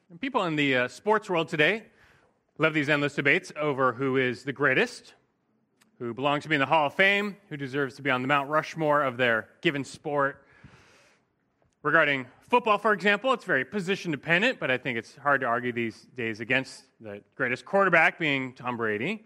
And people in the sports world today love these endless debates over who is the greatest, who belongs to be in the Hall of Fame, who deserves to be on the Mount Rushmore of their given sport. Regarding football, for example, it's very position dependent, but I think it's hard to argue these days against the greatest quarterback being Tom Brady.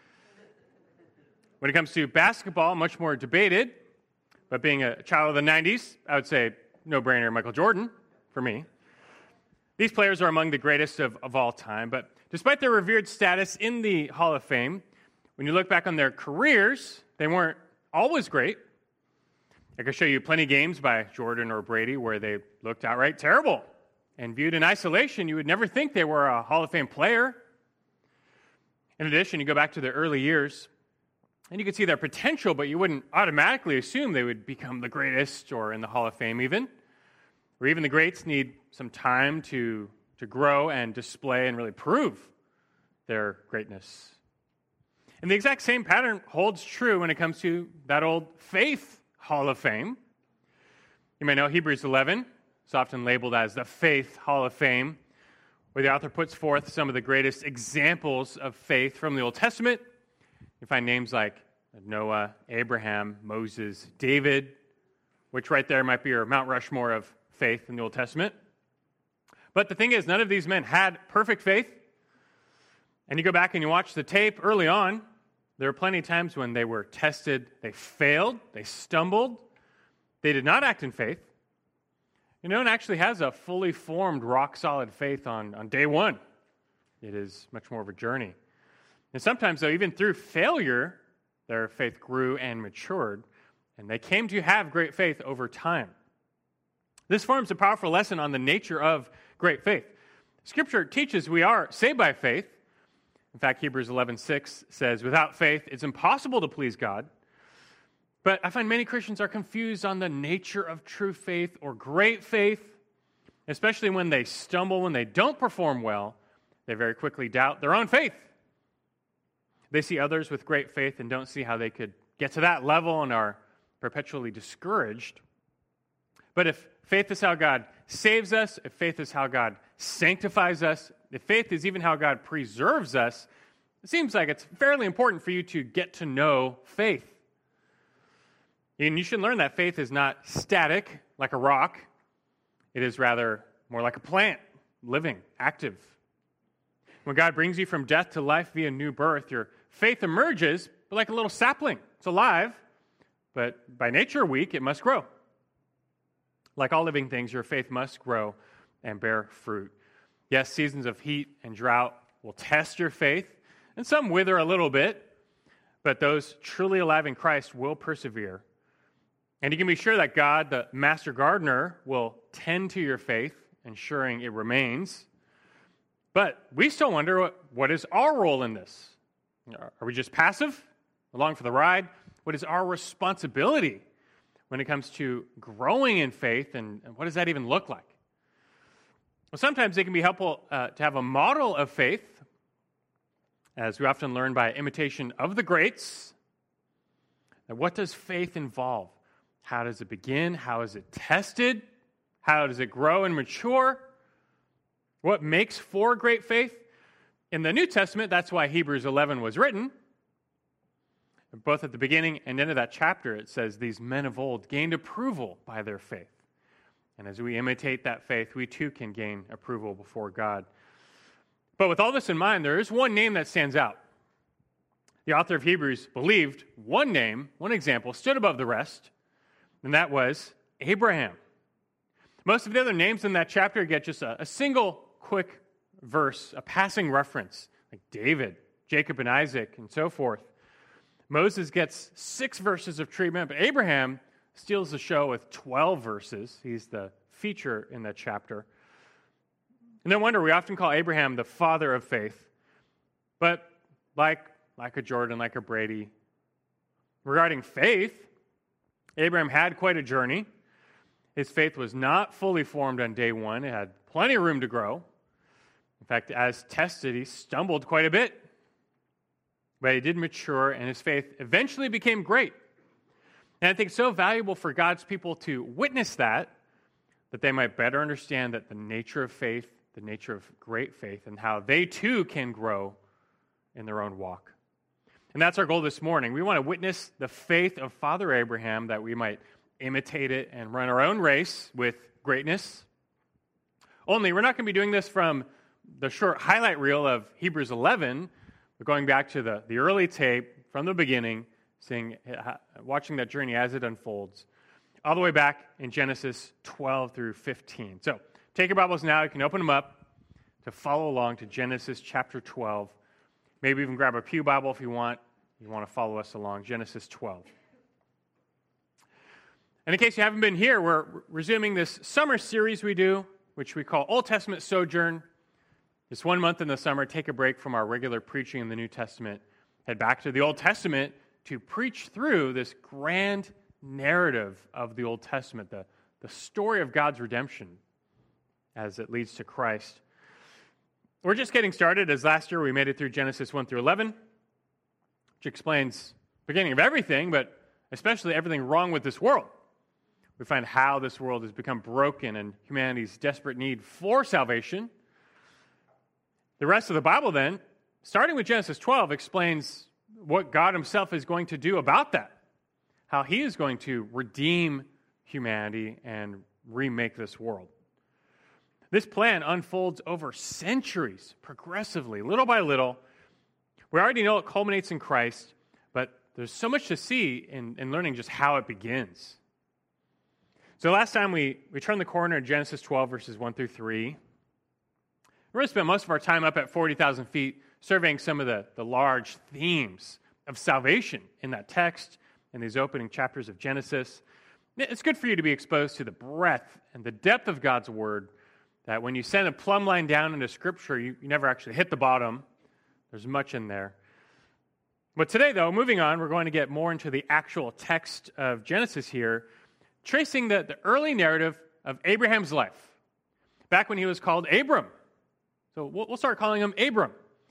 When it comes to basketball, much more debated, but being a child of the 90s, I would say no-brainer Michael Jordan for me. These players are among the greatest of all time, but despite their revered status in the Hall of Fame, when you look back on their careers, they weren't always great. I could show you plenty of games by Jordan or Brady where they looked outright terrible, and viewed in isolation, you would never think they were a Hall of Fame player. In addition, you go back to their early years, and you could see their potential, but you wouldn't automatically assume they would become the greatest or in the Hall of Fame even. Or even the greats need some time to grow and display and really prove their greatness. And the exact same pattern holds true when it comes to that old faith Hall of Fame. You may know Hebrews 11 is often labeled as the Faith Hall of Fame, where the author puts forth some of the greatest examples of faith from the Old Testament. You find names like Noah, Abraham, Moses, David, which right there might be your Mount Rushmore of faith in the Old Testament. But the thing is, none of these men had perfect faith. And you go back and you watch the tape early on, there were plenty of times when they were tested, they failed, they stumbled, they did not act in faith. And no one actually has a fully formed, rock-solid faith on day one. It is much more of a journey. And sometimes, though, even through failure, their faith grew and matured, and they came to have great faith over time. This forms a powerful lesson on the nature of great faith. Scripture teaches we are saved by faith. In fact, Hebrews 11:6 says, without faith, it's impossible to please God. But I find many Christians are confused on the nature of true faith or great faith, especially when they stumble, when they don't perform well, they very quickly doubt their own faith. They see others with great faith and don't see how they could get to that level and are perpetually discouraged. But if faith is how God saves us, if faith is how God sanctifies us, if faith is even how God preserves us, it seems like it's fairly important for you to get to know faith. And you should learn that faith is not static, like a rock. It is rather more like a plant, living, active. When God brings you from death to life via new birth, your faith emerges, but like a little sapling. It's alive, but by nature weak, it must grow. Like all living things, your faith must grow and bear fruit. Yes, seasons of heat and drought will test your faith, and some wither a little bit, but those truly alive in Christ will persevere. And you can be sure that God, the master gardener, will tend to your faith, ensuring it remains. But we still wonder, what is our role in this? Are we just passive, along for the ride? What is our responsibility when it comes to growing in faith, and what does that even look like? Well, sometimes it can be helpful to have a model of faith, as we often learn by imitation of the greats. Now, what does faith involve? How does it begin? How is it tested? How does it grow and mature? What makes for great faith? In the New Testament, that's why Hebrews 11 was written. Both at the beginning and end of that chapter, it says, these men of old gained approval by their faith. And as we imitate that faith, we too can gain approval before God. But with all this in mind, there is one name that stands out. The author of Hebrews believed one name, one example, stood above the rest, and that was Abraham. Most of the other names in that chapter get just a single quick verse, a passing reference, like David, Jacob, and Isaac, and so forth. Moses gets 6 verses of treatment, but Abraham steals the show with 12 verses. He's the feature in that chapter. And no wonder we often call Abraham the father of faith. But like a Jordan, like a Brady, regarding faith, Abraham had quite a journey. His faith was not fully formed on day one. It had plenty of room to grow. In fact, as tested, he stumbled quite a bit. But he did mature, and his faith eventually became great. And I think it's so valuable for God's people to witness that they might better understand that the nature of faith, the nature of great faith and how they too can grow in their own walk. And that's our goal this morning. We want to witness the faith of Father Abraham that we might imitate it and run our own race with greatness. Only we're not going to be doing this from the short highlight reel of Hebrews 11. We're going back to the early tape from the beginning, watching that journey as it unfolds, all the way back in Genesis 12 through 15. So take your Bibles now. You can open them up to follow along to Genesis chapter 12. Maybe even grab a pew Bible if you want. You want to follow us along, Genesis 12. And in case you haven't been here, we're resuming this summer series we do, which we call Old Testament Sojourn. It's 1 month in the summer. Take a break from our regular preaching in the New Testament. Head back to the Old Testament to preach through this grand narrative of the Old Testament, the story of God's redemption as it leads to Christ. We're just getting started, as last year we made it through Genesis 1 through 11, which explains the beginning of everything, but especially everything wrong with this world. We find how this world has become broken and humanity's desperate need for salvation. The rest of the Bible then, starting with Genesis 12, explains what God himself is going to do about that, how he is going to redeem humanity and remake this world. This plan unfolds over centuries, progressively, little by little. We already know it culminates in Christ, but there's so much to see in learning just how it begins. So last time we turned the corner in Genesis 12, verses 1 through 3. We're going to spend most of our time up at 40,000 feet surveying some of the large themes of salvation in that text, in these opening chapters of Genesis. It's good for you to be exposed to the breadth and the depth of God's word, that when you send a plumb line down into Scripture, you never actually hit the bottom. There's much in there. But today, though, moving on, we're going to get more into the actual text of Genesis here, tracing the early narrative of Abraham's life, back when he was called Abram. So we'll start calling him Abram.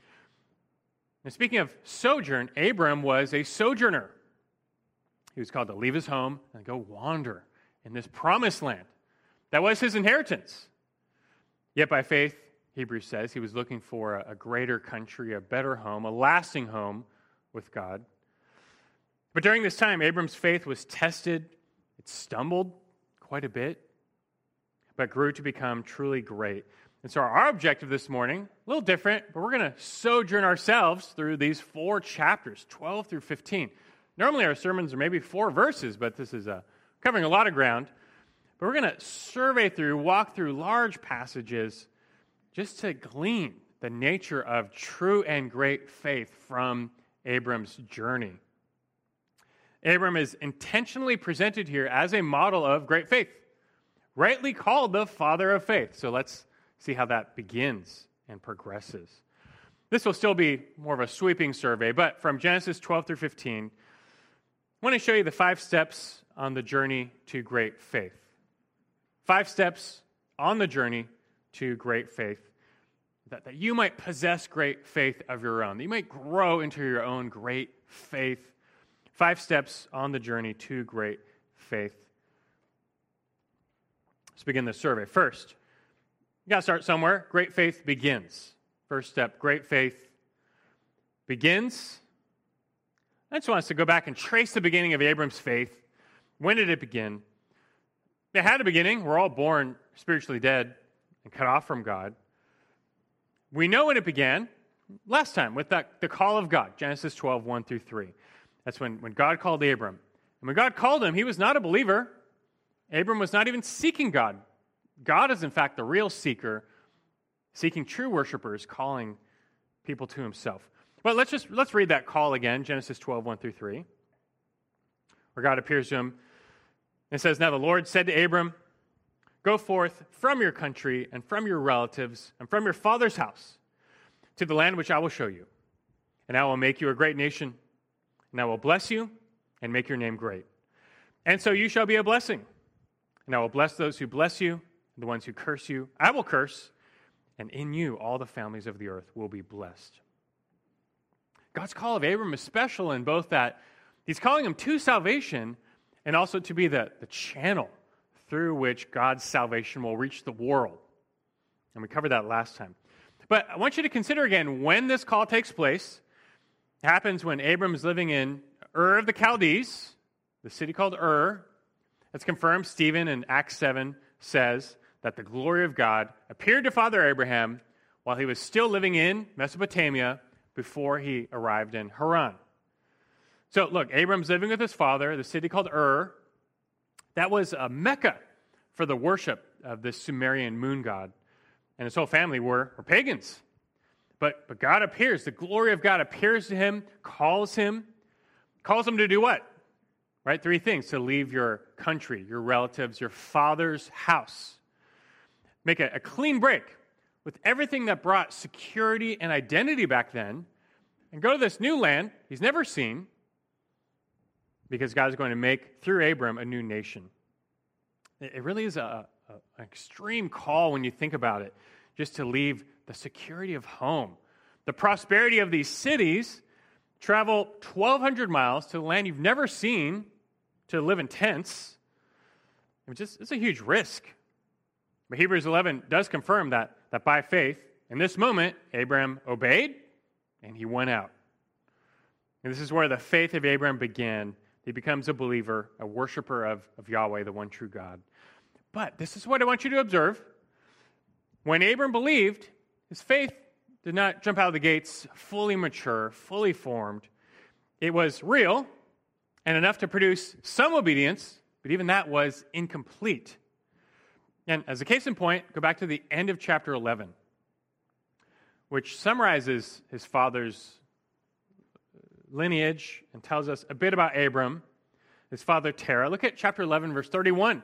And speaking of sojourn, Abram was a sojourner. He was called to leave his home and go wander in this promised land. That was his inheritance. Yet by faith, Hebrews says, he was looking for a greater country, a better home, a lasting home with God. But during this time, Abram's faith was tested. It stumbled quite a bit, but grew to become truly great. And so our objective this morning, a little different, but we're going to sojourn ourselves through these 4 chapters, 12 through 15. Normally our sermons are maybe 4 verses, but this is covering a lot of ground. But we're going to survey through, walk through large passages just to glean the nature of true and great faith from Abram's journey. Abram is intentionally presented here as a model of great faith, rightly called the father of faith. So let's see how that begins and progresses. This will still be more of a sweeping survey, but from Genesis 12 through 15, I want to show you the 5 steps on the journey to great faith. 5 steps on the journey to great faith, that you might possess great faith of your own, that you might grow into your own great faith. 5 steps on the journey to great faith. Let's begin the survey. First, you got to start somewhere. Great faith begins. First step, great faith begins. I just want us to go back and trace the beginning of Abram's faith. When did it begin? It had a beginning. We're all born spiritually dead and cut off from God. We know when it began last time with the call of God, Genesis 12, 1 through 3. That's when God called Abram. And when God called him, he was not a believer. Abram was not even seeking God. God is, in fact, the real seeker, seeking true worshipers, calling people to himself. Well, let's read that call again, Genesis 12, 1 through 3, where God appears to him. It says, "Now the Lord said to Abram, go forth from your country and from your relatives and from your father's house to the land which I will show you. And I will make you a great nation, and I will bless you and make your name great. And so you shall be a blessing. And I will bless those who bless you, and the ones who curse you I will curse, and in you all the families of the earth will be blessed." God's call of Abram is special in both that he's calling him to salvation and also to be the channel through which God's salvation will reach the world. And we covered that last time. But I want you to consider again when this call takes place. It happens when Abram is living in Ur of the Chaldees, the city called Ur. It's confirmed. Stephen in Acts 7 says that the glory of God appeared to Father Abraham while he was still living in Mesopotamia before he arrived in Haran. So look, Abram's living with his father, the city called Ur. That was a Mecca for the worship of this Sumerian moon god. And his whole family were pagans. But God appears, the glory of God appears to him, calls him to do what? Right? 3 things: to leave your country, your relatives, your father's house. Make a clean break with everything that brought security and identity back then, and go to this new land he's never seen, because God is going to make, through Abram, a new nation. It really is an extreme call when you think about it, just to leave the security of home, the prosperity of these cities, travel 1,200 miles to the land you've never seen, to live in tents. It's a huge risk. But Hebrews 11 does confirm that by faith, in this moment, Abram obeyed, and he went out. And this is where the faith of Abram began. He becomes a believer, a worshiper of Yahweh, the one true God. But this is what I want you to observe. When Abram believed, his faith did not jump out of the gates fully mature, fully formed. It was real and enough to produce some obedience, but even that was incomplete. And as a case in point, go back to the end of chapter 11, which summarizes his father's lineage and tells us a bit about Abram, his father Terah. Look at chapter 11, verse 31.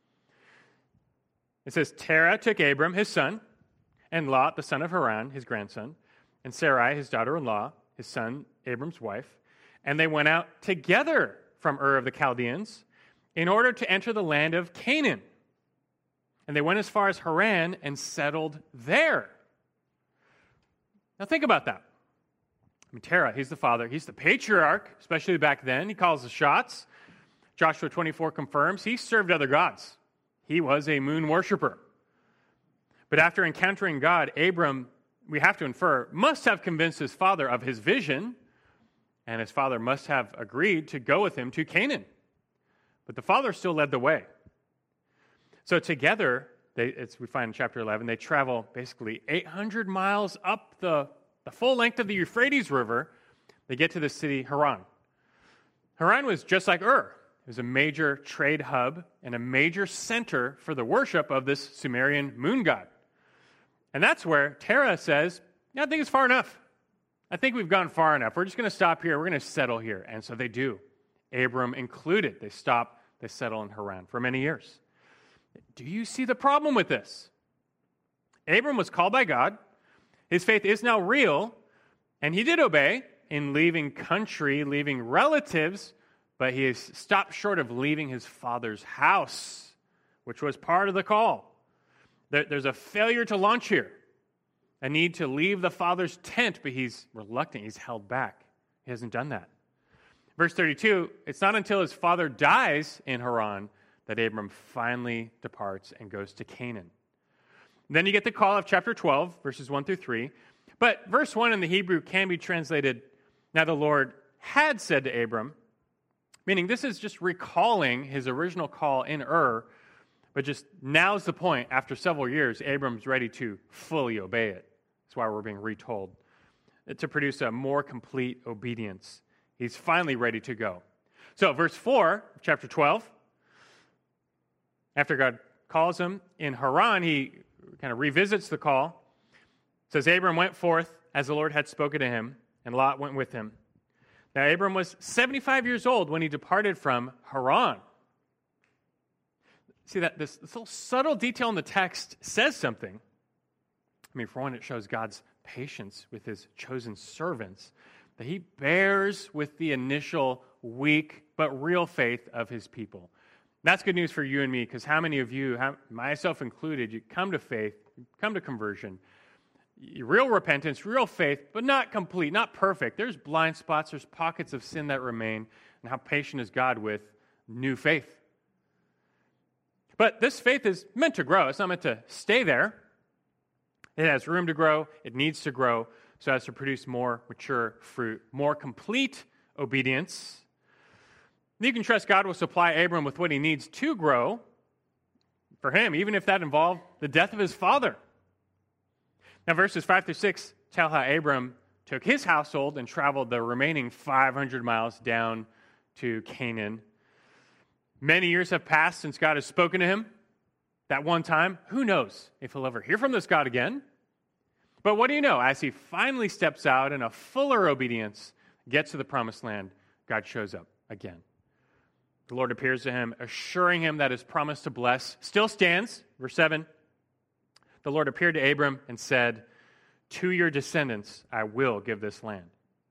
It says, Terah took Abram, his son, and Lot, the son of Haran, his grandson, and Sarai, his daughter-in-law, his son, Abram's wife, and they went out together from Ur of the Chaldeans in order to enter the land of Canaan. And they went as far as Haran and settled there. Now think about that. Terah, he's the father. He's the patriarch, especially back then. He calls the shots. Joshua 24 confirms he served other gods. He was a moon worshiper. But after encountering God, Abram, we have to infer, must have convinced his father of his vision, and his father must have agreed to go with him to Canaan. But the father still led the way. So together, we find in chapter 11, they travel basically 800 miles up the full length of the Euphrates River. They get to the city Haran. Haran was just like Ur. It was a major trade hub and a major center for the worship of this Sumerian moon god. And that's where Terah says, I think it's far enough. I think we've gone far enough. We're just going to stop here. We're going to settle here. And so they do. Abram included. They stop, they settle in Haran for many years. Do you see the problem with this? Abram was called by God. His faith is now real, and he did obey in leaving country, leaving relatives, but he has stopped short of leaving his father's house, which was part of the call. There's a failure to launch here, a need to leave the father's tent, but he's reluctant. He's held back. He hasn't done that. Verse 32, it's not until his father dies in Haran that Abram finally departs and goes to Canaan. Then you get the call of chapter 12, verses 1 through 3. But verse 1 in the Hebrew can be translated, now the Lord had said to Abram, meaning this is just recalling his original call in Ur, but just now's the point. After several years, Abram's ready to fully obey it. That's why we're being retold. To produce a more complete obedience. He's finally ready to go. So verse 4, chapter 12, after God calls him in Haran, he kind of revisits the call. It says, Abram went forth as the Lord had spoken to him, and Lot went with him. Now Abram was 75 years old when he departed from Haran. See that this little subtle detail in the text says something. I mean, for one, it shows God's patience with his chosen servants, that he bears with the initial weak but real faith of his people. That's good news for you and me, because how many of you, myself included, you come to faith, come to conversion, real repentance, real faith, but not complete, not perfect. There's blind spots, there's pockets of sin that remain, and how patient is God with new faith. But this faith is meant to grow. It's not meant to stay there. It has room to grow. It needs to grow so as to produce more mature fruit, more complete obedience. You can trust God will supply Abram with what he needs to grow for him, even if that involved the death of his father. Now, verses 5 through 6 tell how Abram took his household and traveled the remaining 500 miles down to Canaan. Many years have passed since God has spoken to him. That one time, who knows if he'll ever hear from this God again? But what do you know? As he finally steps out in a fuller obedience, gets to the promised land, God shows up again. The Lord appears to him, assuring him that his promise to bless still stands. Verse 7, the Lord appeared to Abram and said, "To your descendants I will give this land."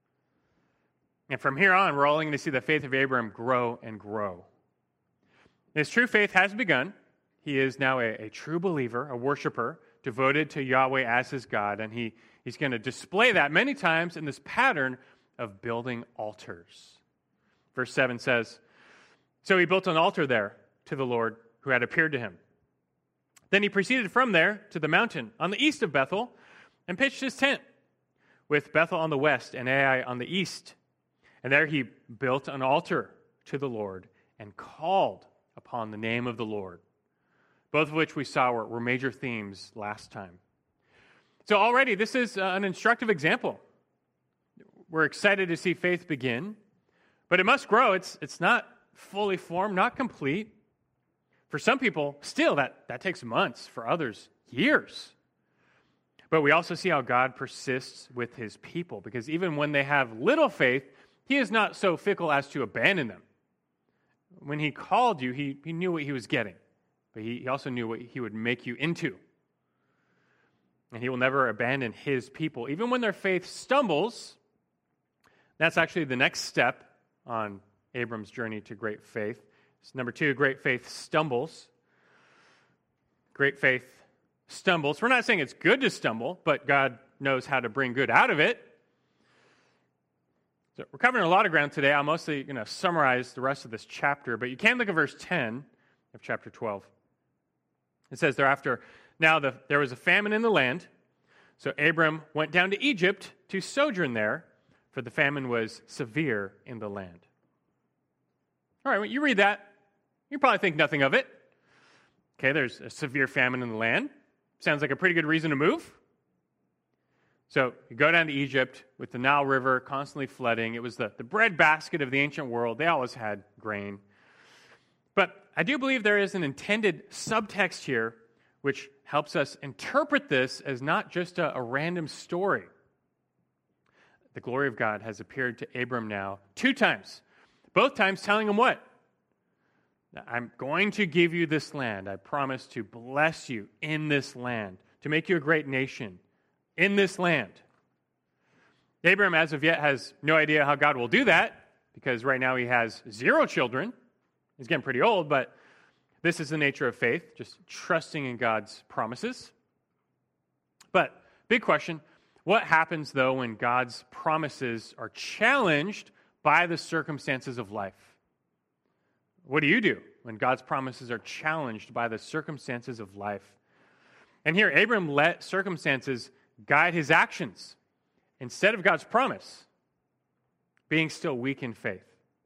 And from here on, we're only going to see the faith of Abram grow and grow. His true faith has begun. He is now a true believer, a worshiper, devoted to Yahweh as his God, and he's going to display that many times in this pattern of building altars. Verse 7 says, "So he built an altar there to the Lord who had appeared to him. Then he proceeded from there to the mountain on the east of Bethel and pitched his tent, with Bethel on the west and Ai on the east. And there he built an altar to the Lord and called upon the name of the Lord," both of which we saw were major themes last time. So already, this is an instructive example. We're excited to see faith begin, but it must grow. It's not fully formed, not complete. For some people, still, that takes months. For others, years. But we also see how God persists with his people, because even when they have little faith, he is not so fickle as to abandon them. When he called you, he knew what he was getting. But he also knew what he would make you into. And he will never abandon his people. Even when their faith stumbles, that's actually the next step on Abram's journey to great faith. So number 2, great faith stumbles. Great faith stumbles. We're not saying it's good to stumble, but God knows how to bring good out of it. So we're covering a lot of ground today. I'm mostly going to summarize the rest of this chapter, but you can look at verse 10 of chapter 12. It says, "Thereafter, now there was a famine in the land, so Abram went down to Egypt to sojourn there, for the famine was severe in the land." All right, when you read that, you probably think nothing of it. Okay, there's a severe famine in the land. Sounds like a pretty good reason to move. So you go down to Egypt with the Nile River constantly flooding. It was the breadbasket of the ancient world. They always had grain. But I do believe there is an intended subtext here which helps us interpret this as not just a random story. The glory of God has appeared to Abram now 2 times. Both times telling him what? "I'm going to give you this land. I promise to bless you in this land, to make you a great nation in this land." Abram, as of yet, has no idea how God will do that, because right now he has 0 children. He's getting pretty old, but this is the nature of faith, just trusting in God's promises. But big question, what happens, though, when God's promises are challenged by the circumstances of life? What do you do when God's promises are challenged by the circumstances of life? And here, Abram let circumstances guide his actions instead of God's promise, being still weak in faith.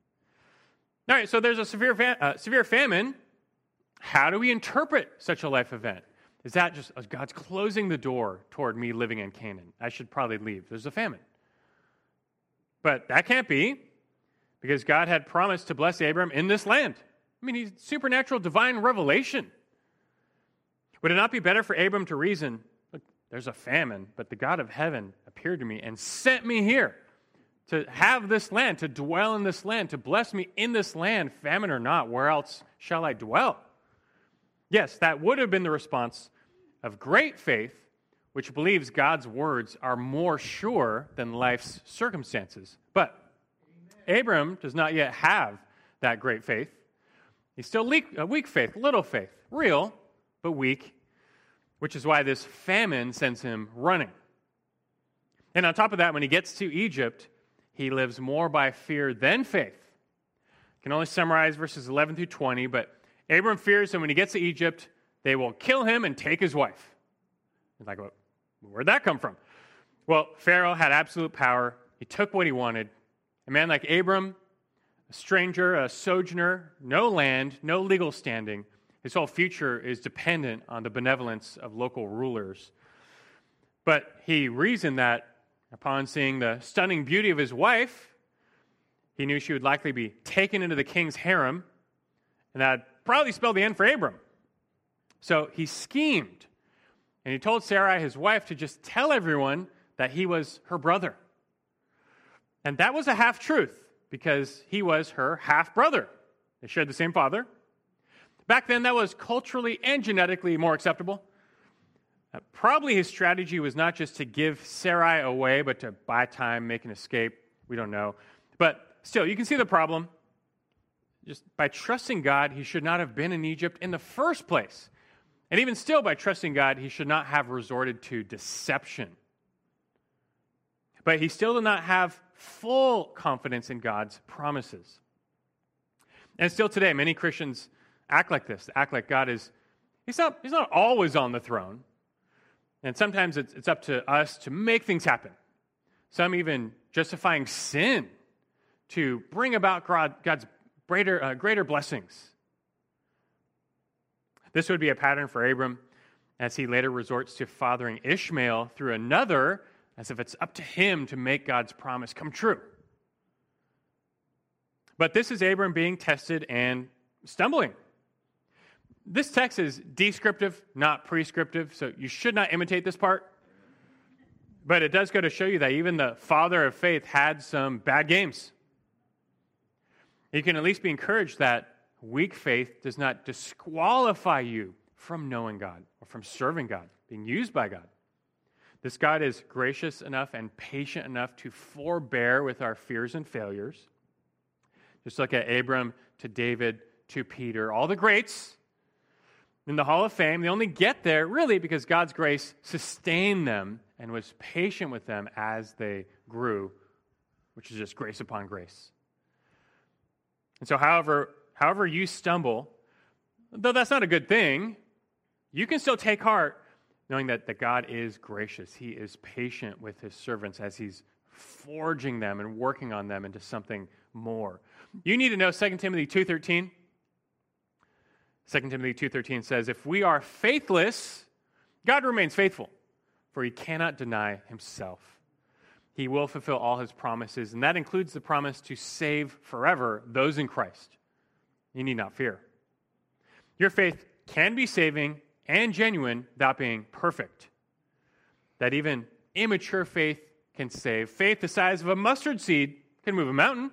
All right, so there's a severe famine. How do we interpret such a life event? Is that just God's closing the door toward me living in Canaan? I should probably leave. There's a famine. But that can't be, because God had promised to bless Abram in this land. I mean, he's supernatural divine revelation. Would it not be better for Abram to reason, look, there's a famine, but the God of heaven appeared to me and sent me here to have this land, to dwell in this land, to bless me in this land, famine or not, where else shall I dwell? Yes, that would have been the response of great faith, which believes God's words are more sure than life's circumstances. But Abram does not yet have that great faith. He's still weak faith, little faith, real, but weak, which is why this famine sends him running. And on top of that, when he gets to Egypt, he lives more by fear than faith. I can only summarize verses 11 through 20, but Abram fears that when he gets to Egypt, they will kill him and take his wife. He's like, well, Where'd that come from? Well, Pharaoh had absolute power. He took what he wanted. A man like Abram, a stranger, a sojourner, no land, no legal standing. His whole future is dependent on the benevolence of local rulers. But he reasoned that upon seeing the stunning beauty of his wife, he knew she would likely be taken into the king's harem, and that probably spelled the end for Abram. So he schemed, and he told Sarai, his wife, to just tell everyone that he was her brother. And that was a half-truth, because he was her half-brother. They shared the same father. Back then, that was culturally and genetically more acceptable. Probably his strategy was not just to give Sarai away, but to buy time, make an escape. We don't know. But still, you can see the problem. Just by trusting God, he should not have been in Egypt in the first place. And even still, by trusting God, he should not have resorted to deception. But he still did not have full confidence in God's promises. And still today, many Christians act like this, act like God is, he's not always on the throne. And sometimes it's up to us to make things happen. Some even justifying sin to bring about God's greater blessings. This would be a pattern for Abram as he later resorts to fathering Ishmael through another, as if it's up to him to make God's promise come true. But this is Abram being tested and stumbling. This text is descriptive, not prescriptive, so you should not imitate this part. But it does go to show you that even the father of faith had some bad games. You can at least be encouraged that weak faith does not disqualify you from knowing God or from serving God, being used by God. This God is gracious enough and patient enough to forbear with our fears and failures. Just look at Abram to David to Peter, all the greats in the Hall of Fame. They only get there really because God's grace sustained them and was patient with them as they grew, which is just grace upon grace. And so however you stumble, though that's not a good thing, you can still take heart knowing that God is gracious. He is patient with his servants as he's forging them and working on them into something more. You need to know 2 Timothy 2:13. 2 Timothy 2:13 says, if we are faithless, God remains faithful, for he cannot deny himself. He will fulfill all his promises, and that includes the promise to save forever those in Christ. You need not fear. Your faith can be saving and genuine without being perfect. That even immature faith can save. Faith the size of a mustard seed can move a mountain.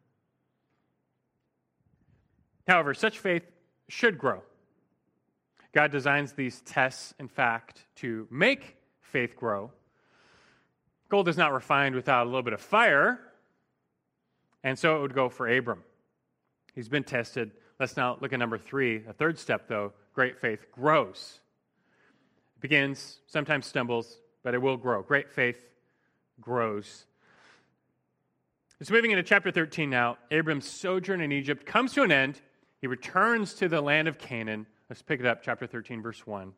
However, such faith should grow. God designs these tests, in fact, to make faith grow. Gold is not refined without a little bit of fire, and so it would go for Abram. He's been tested. Let's now look at number 3. The third step, though, great faith grows. It begins, sometimes stumbles, but it will grow. Great faith grows. So moving into chapter 13 now, Abram's sojourn in Egypt comes to an end. He returns to the land of Canaan. Let's pick it up, chapter 13, verse 1.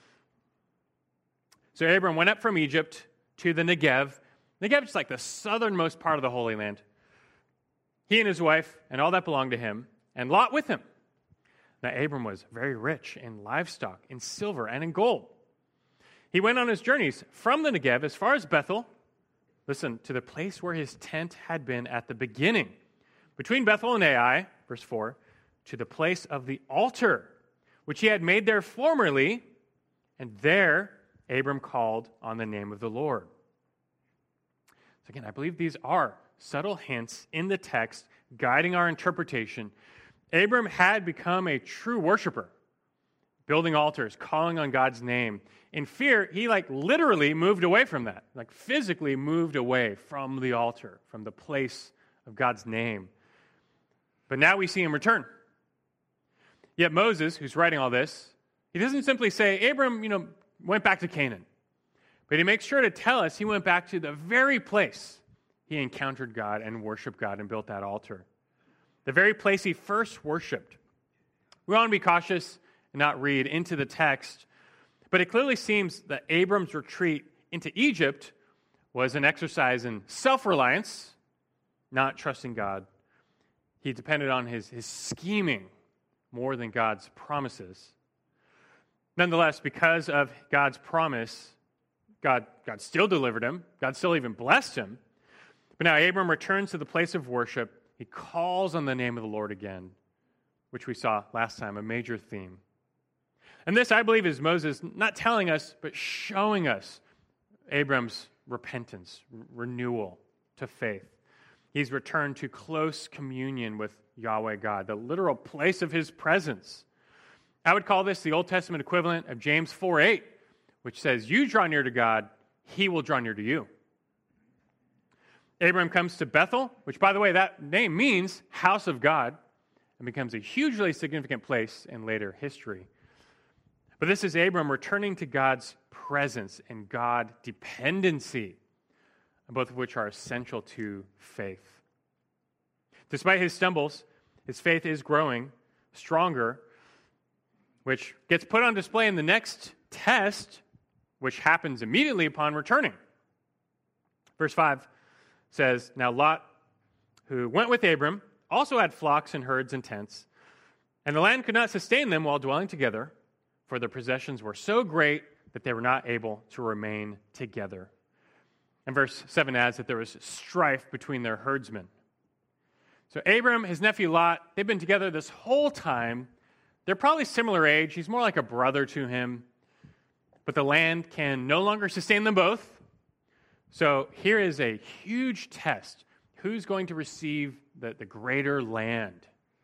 So Abram went up from Egypt to the Negev. Negev is like the southernmost part of the Holy Land. He and his wife and all that belonged to him, and Lot with him. Now Abram was very rich in livestock, in silver, and in gold. He went on his journeys from the Negev as far as Bethel, listen, to the place where his tent had been at the beginning, between Bethel and Ai, verse 4, to the place of the altar, which he had made there formerly, and there Abram called on the name of the Lord. So again, I believe these are subtle hints in the text guiding our interpretation. Abram had become a true worshiper, building altars, calling on God's name. In fear, he literally moved away from that, physically moved away from the altar, from the place of God's name. But now we see him return. Yet Moses, who's writing all this, he doesn't simply say, Abram, went back to Canaan. But he makes sure to tell us he went back to the very place he encountered God and worshiped God and built that altar. The very place he first worshiped. We want to be cautious and not read into the text, but it clearly seems that Abram's retreat into Egypt was an exercise in self-reliance, not trusting God. He depended on his scheming more than God's promises. Nonetheless, because of God's promise, God still delivered him. God still even blessed him. But now Abram returns to the place of worship. He calls on the name of the Lord again, which we saw last time, a major theme. And this, I believe, is Moses not telling us, but showing us Abram's repentance, renewal to faith. He's returned to close communion with Yahweh God, the literal place of his presence. I would call this the Old Testament equivalent of James 4:8, which says, you draw near to God, he will draw near to you. Abram comes to Bethel, which, by the way, that name means house of God, and becomes a hugely significant place in later history. But this is Abram returning to God's presence and God dependency, both of which are essential to faith. Despite his stumbles, his faith is growing stronger, which gets put on display in the next test, which happens immediately upon returning. Verse 5 says, now Lot, who went with Abram, also had flocks and herds and tents, and the land could not sustain them while dwelling together, for their possessions were so great that they were not able to remain together. And verse 7 adds that there was strife between their herdsmen. So Abram, his nephew Lot, they've been together this whole time. They're probably similar age. He's more like a brother to him. But the land can no longer sustain them both. So here is a huge test. Who's going to receive the greater land?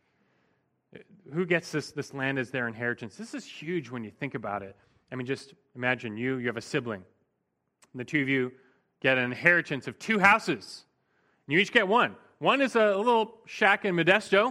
Who gets this land as their inheritance? This is huge when you think about it. I mean, just imagine you have a sibling. And the two of you get an inheritance of 2 houses. And you each get one. One is a little shack in Modesto. And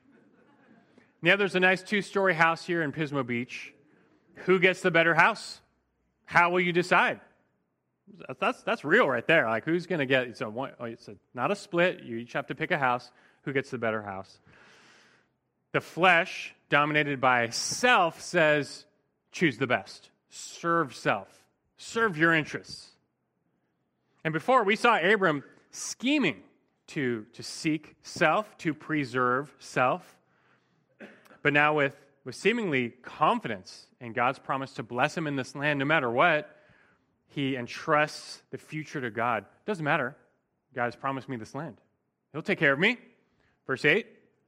the other's a nice 2-story house here in Pismo Beach. Who gets the better house? How will you decide? That's real right there. Like, who's going to get? It's not a split. You each have to pick a house. Who gets the better house? The flesh, dominated by self, says, choose the best. Serve self. Serve your interests. And before, we saw Abram scheming to seek self, to preserve self. But now with seemingly confidence in God's promise to bless him in this land, no matter what, he entrusts the future to God. Doesn't matter. God has promised me this land. He'll take care of me. Verse 8.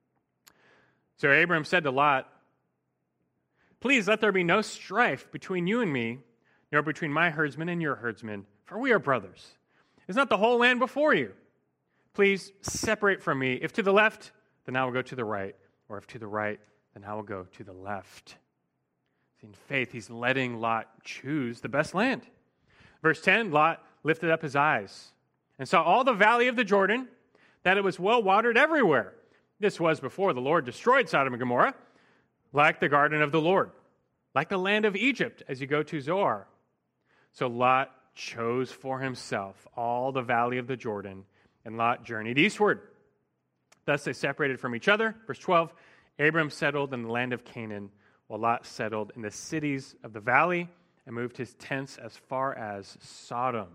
So Abram said to Lot, please let there be no strife between you and me, nor between my herdsmen and your herdsmen, for we are brothers. Is not the whole land before you? Please separate from me. If to the left, then I will go to the right, or if to the right, then I will go to the left. In faith, he's letting Lot choose the best land. Verse 10, Lot lifted up his eyes and saw all the valley of the Jordan, that it was well watered everywhere. This was before the Lord destroyed Sodom and Gomorrah, like the garden of the Lord, like the land of Egypt as you go to Zoar. So Lot chose for himself all the valley of the Jordan, and Lot journeyed eastward. Thus they separated from each other. Verse 12, Abram settled in the land of Canaan, while Lot settled in the cities of the valley and moved his tents as far as Sodom.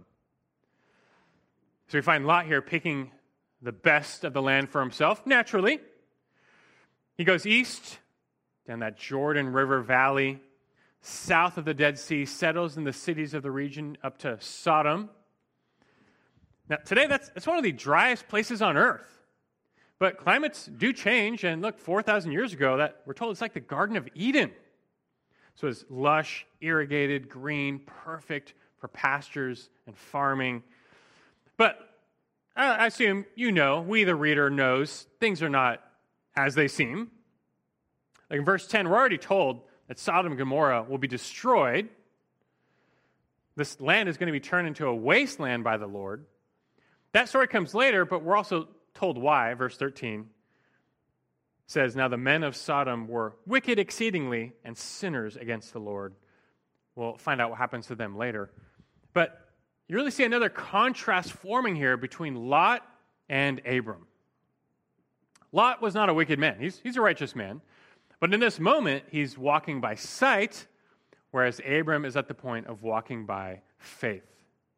So we find Lot here picking the best of the land for himself, naturally. He goes east, down that Jordan River Valley, south of the Dead Sea, settles in the cities of the region up to Sodom. Now, today, that's one of the driest places on earth. But climates do change, and look, 4,000 years ago, we're told it's like the Garden of Eden. So it's lush, irrigated, green, perfect for pastures and farming. But I assume we, the reader, knows things are not as they seem. Like in verse 10, we're already told that Sodom and Gomorrah will be destroyed. This land is going to be turned into a wasteland by the Lord. That story comes later, but we're also told why. Verse 13 says, now the men of Sodom were wicked exceedingly and sinners against the Lord. We'll find out what happens to them later. But you really see another contrast forming here between Lot and Abram. Lot was not a wicked man. He's a righteous man. But in this moment, he's walking by sight, whereas Abram is at the point of walking by faith.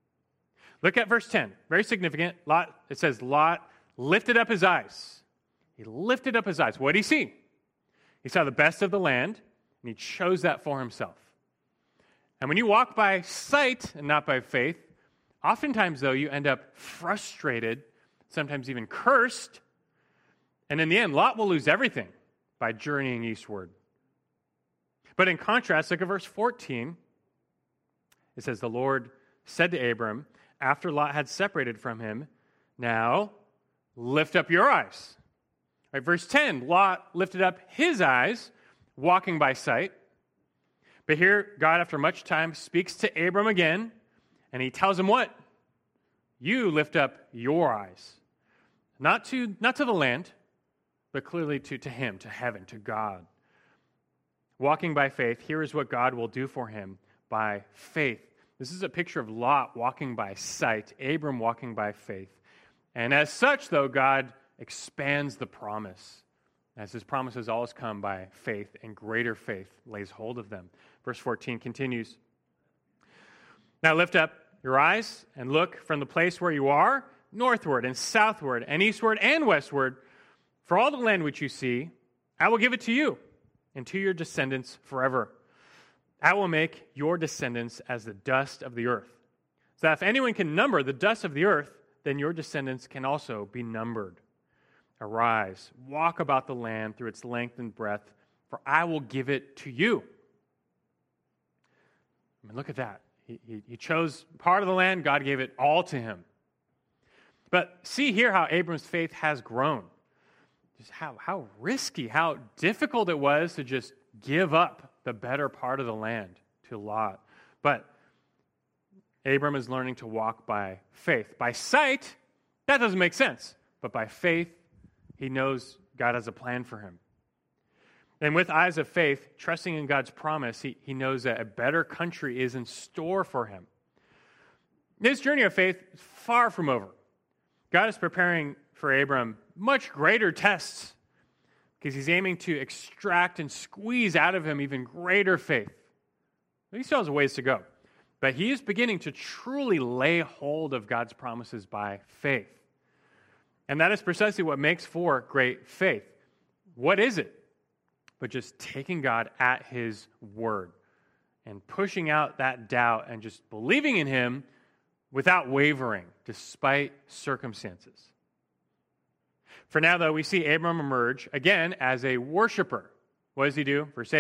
Look at verse 10. Very significant. It says, Lot lifted up his eyes. He lifted up his eyes. What did he see? He saw the best of the land, and he chose that for himself. And when you walk by sight and not by faith, oftentimes, though, you end up frustrated, sometimes even cursed, and in the end, Lot will lose everything by journeying eastward. But in contrast, look at verse 14. It says, the Lord said to Abram, after Lot had separated from him, now lift up your eyes. Right, verse 10, Lot lifted up his eyes, walking by sight. But here, God, after much time, speaks to Abram again, and he tells him what? You lift up your eyes. Not to the land, but clearly to him, to heaven, to God. Walking by faith, here is what God will do for him by faith. This is a picture of Lot walking by sight, Abram walking by faith. And as such, though, God expands the promise, as his promises always come by faith, and greater faith lays hold of them. Verse 14 continues, now lift up your eyes and look from the place where you are, northward and southward and eastward and westward. For all the land which you see, I will give it to you and to your descendants forever. I will make your descendants as the dust of the earth, so that if anyone can number the dust of the earth, then your descendants can also be numbered. Arise, walk about the land through its length and breadth, for I will give it to you. I mean, look at that. He chose part of the land, God gave it all to him. But see here how Abram's faith has grown. Just how risky, how difficult it was to just give up the better part of the land to Lot. But Abram is learning to walk by faith. By sight, that doesn't make sense. But by faith, he knows God has a plan for him. And with eyes of faith, trusting in God's promise, he knows that a better country is in store for him. This journey of faith is far from over. God is preparing for Abram much greater tests because he's aiming to extract and squeeze out of him even greater faith. He still has a ways to go, but he is beginning to truly lay hold of God's promises by faith. And that is precisely what makes for great faith. What is it? But just taking God at his word and pushing out that doubt and just believing in him without wavering, despite circumstances. For now, though, we see Abram emerge again as a worshiper. What does he do? Verse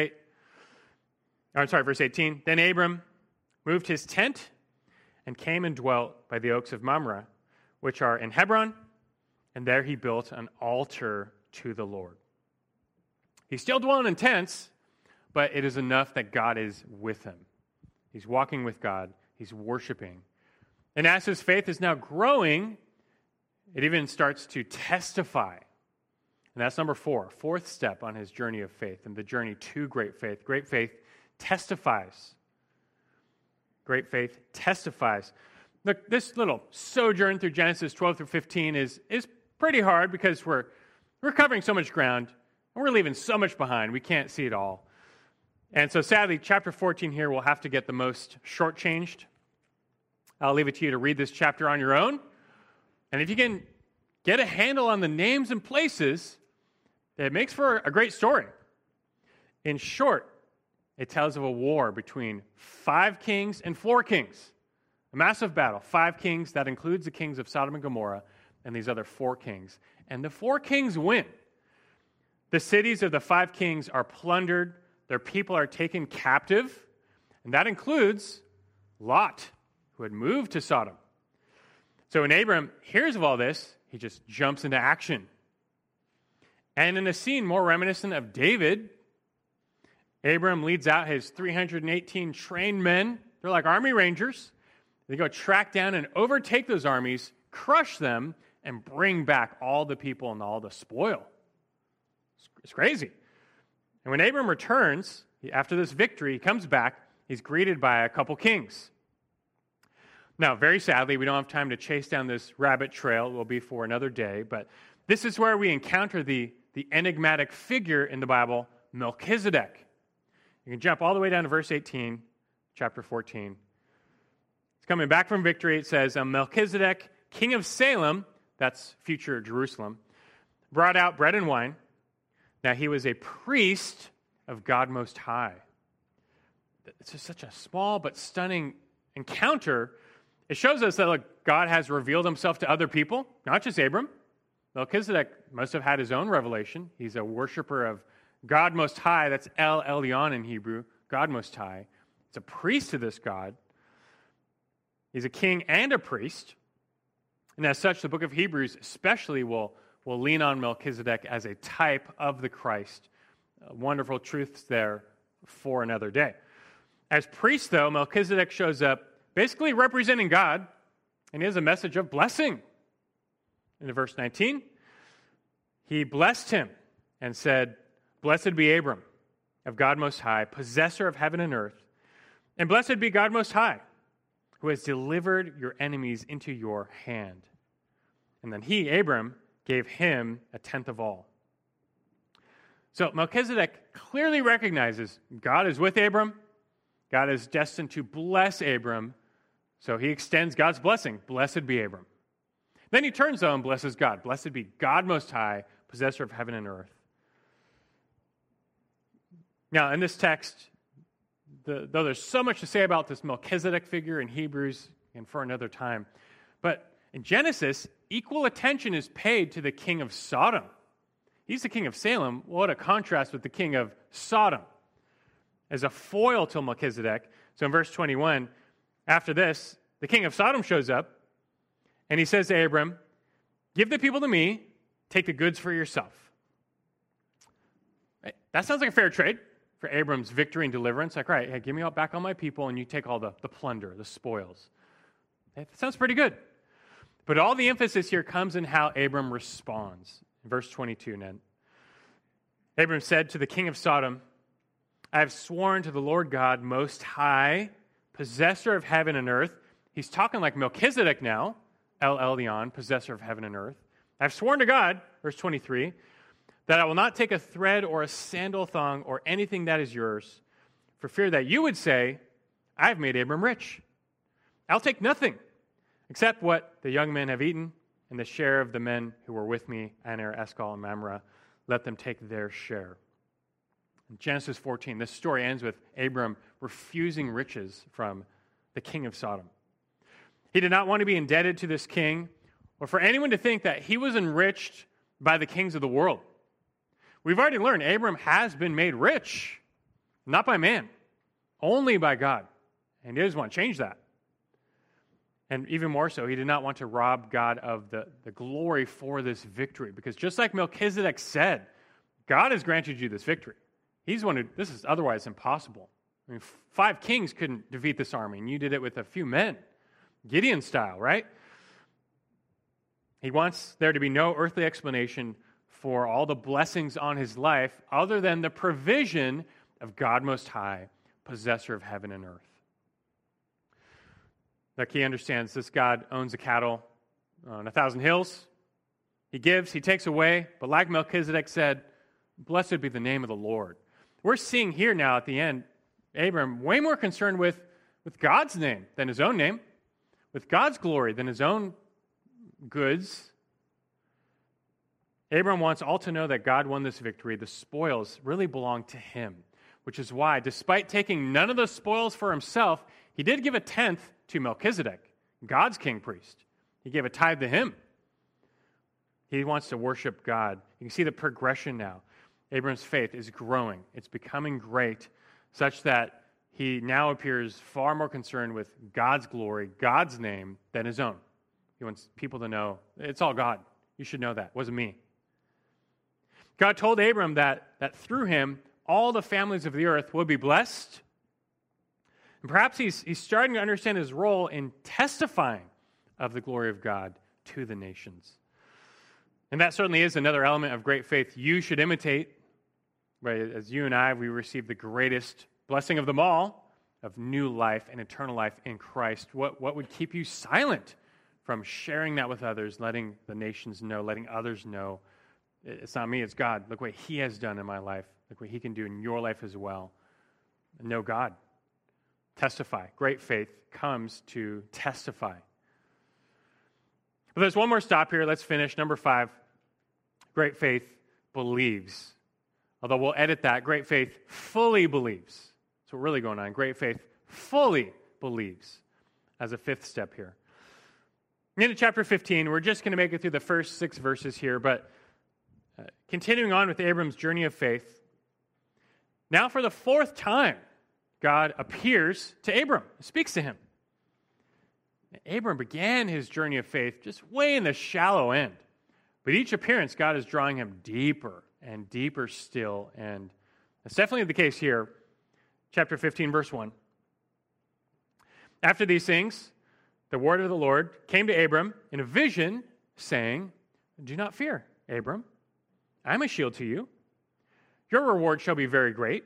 18. Then Abram moved his tent and came and dwelt by the oaks of Mamre, which are in Hebron, and there he built an altar to the Lord. He's still dwelling in tents, but it is enough that God is with him. He's walking with God. He's worshiping. And as his faith is now growing, it even starts to testify. And that's number 4, fourth step on his journey of faith and the journey to great faith. Great faith testifies. Great faith testifies. Look, this little sojourn through Genesis 12 through 15 is pretty hard because we're covering so much ground and we're leaving so much behind. We can't see it all. And so sadly, chapter 14 here will have to get the most shortchanged. I'll leave it to you to read this chapter on your own. And if you can get a handle on the names and places, it makes for a great story. In short, it tells of a war between 5 kings and 4 kings. A massive battle. 5 kings, that includes the kings of Sodom and Gomorrah, and these other 4 kings. And the 4 kings win. The cities of the 5 kings are plundered. Their people are taken captive. And that includes Lot, who had moved to Sodom. So when Abram hears of all this, he just jumps into action. And in a scene more reminiscent of David, Abram leads out his 318 trained men. They're like army rangers. They go track down and overtake those armies, crush them, and bring back all the people and all the spoil. It's crazy. And when Abram returns, after this victory, he comes back, he's greeted by a couple kings. Now, very sadly, we don't have time to chase down this rabbit trail. It will be for another day. But this is where we encounter the enigmatic figure in the Bible, Melchizedek. You can jump all the way down to verse 18, chapter 14. It He's coming back from victory. It says, Melchizedek, king of Salem, that's future Jerusalem, brought out bread and wine. Now he was a priest of God Most High. It's just such a small but stunning encounter. It shows us that God has revealed himself to other people, not just Abram. Melchizedek must have had his own revelation. He's a worshiper of God Most High. That's El Elyon in Hebrew, God Most High. He's a priest to this God. He's a king and a priest. And as such, the book of Hebrews especially will lean on Melchizedek as a type of the Christ. Wonderful truths there for another day. As priest, though, Melchizedek shows up basically representing God, and he has a message of blessing. In verse 19, he blessed him and said, "Blessed be Abram, of God Most High, possessor of heaven and earth, and blessed be God Most High, who has delivered your enemies into your hand." And then he, Abram, gave him a tenth of all. So Melchizedek clearly recognizes God is with Abram. God is destined to bless Abram. So he extends God's blessing. Blessed be Abram. Then he turns, though, and blesses God. Blessed be God Most High, possessor of heaven and earth. Now, in this text, though there's so much to say about this Melchizedek figure in Hebrews and for another time, but in Genesis, equal attention is paid to the king of Sodom. He's the king of Salem. What a contrast with the king of Sodom as a foil to Melchizedek. So in verse 21, after this, the king of Sodom shows up, and he says to Abram, "Give the people to me, take the goods for yourself." That sounds like a fair trade for Abram's victory and deliverance. Like, right, hey, give me back all my people, and you take all the plunder, the spoils. That sounds pretty good. But all the emphasis here comes in how Abram responds. In verse 22, then. Abram said to the king of Sodom, "I have sworn to the Lord God Most High, possessor of heaven and earth." He's talking like Melchizedek now, El Elyon, possessor of heaven and earth. "I've sworn to God," verse 23, "that I will not take a thread or a sandal thong or anything that is yours, for fear that you would say, 'I've made Abram rich.' I'll take nothing except what the young men have eaten, and the share of the men who were with me, Aner, Eshcol, and Mamre, let them take their share." In Genesis 14, this story ends with Abram refusing riches from the king of Sodom. He did not want to be indebted to this king, or for anyone to think that he was enriched by the kings of the world. We've already learned Abram has been made rich, not by man, only by God. And he doesn't want to change that. And even more so, he did not want to rob God of the glory for this victory. Because just like Melchizedek said, God has granted you this victory. He's wanted, this is otherwise impossible. I mean, 5 kings couldn't defeat this army, and you did it with a few men. Gideon style, right? He wants there to be no earthly explanation for all the blessings on his life other than the provision of God Most High, possessor of heaven and earth. Like he understands this God owns the cattle on 1,000 hills. He gives, he takes away, but like Melchizedek said, blessed be the name of the Lord. We're seeing here now at the end, Abram way more concerned with God's name than his own name, with God's glory than his own goods. Abram wants all to know that God won this victory. The spoils really belong to him, which is why, despite taking none of the spoils for himself, he did give a tenth to Melchizedek, God's king priest. He gave a tithe to him. He wants to worship God. You can see the progression now. Abram's faith is growing. It's becoming great, such that he now appears far more concerned with God's glory, God's name, than his own. He wants people to know, it's all God. You should know that. It wasn't me. God told Abram that through him, all the families of the earth would be blessed. And perhaps he's starting to understand his role in testifying of the glory of God to the nations. And that certainly is another element of great faith you should imitate. Right? As you and I, we receive the greatest blessing of them all, of new life and eternal life in Christ. What would keep you silent from sharing that with others, letting the nations know, letting others know, it's not me, it's God. Look what he has done in my life. Look what he can do in your life as well. Know God. testify. Great faith comes to testify. But there's one more stop here. Let's finish. Number 5, great faith believes. Although we'll edit that. Great faith fully believes. That's what's really going on. Great faith fully believes as a 5th step here. Into chapter 15, we're just going to make it through the first 6 verses here, but continuing on with Abram's journey of faith, now for the 4th time, God appears to Abram, speaks to him. Abram began his journey of faith just way in the shallow end. But each appearance, God is drawing him deeper and deeper still. And that's definitely the case here. Chapter 15, verse 1. After these things, the word of the Lord came to Abram in a vision, saying, "Do not fear, Abram. I am a shield to you. Your reward shall be very great."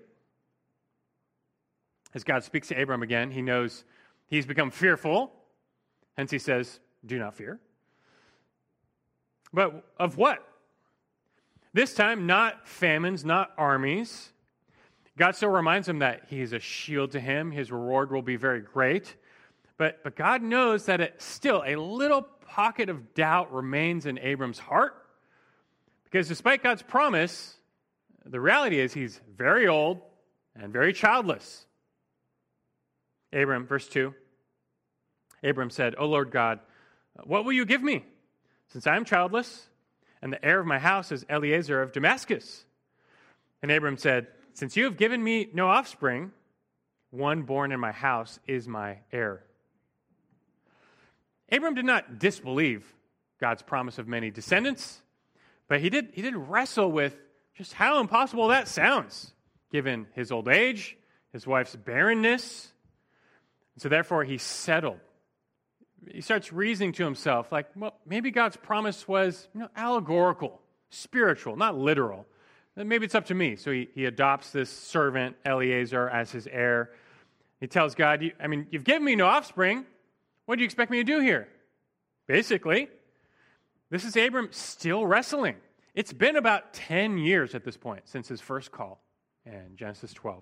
As God speaks to Abram again, he knows he's become fearful. Hence he says, "Do not fear." But of what? This time, not famines, not armies. God still reminds him that he is a shield to him. His reward will be very great. But God knows that still a little pocket of doubt remains in Abram's heart. Because despite God's promise, the reality is he's very old and very childless. Abram, verse 2, Abram said, "O Lord God, what will you give me, since I am childless, and the heir of my house is Eliezer of Damascus?" And Abram said, "Since you have given me no offspring, one born in my house is my heir." Abram did not disbelieve God's promise of many descendants, but he did wrestle with just how impossible that sounds, given his old age, his wife's barrenness. And so therefore he settled. He starts reasoning to himself, like, well, maybe God's promise was allegorical, spiritual, not literal. Maybe it's up to me. So he adopts this servant, Eliezer, as his heir. He tells God, you've given me no offspring. What do you expect me to do here? Basically, this is Abram still wrestling. It's been about 10 years at this point since his first call in Genesis 12.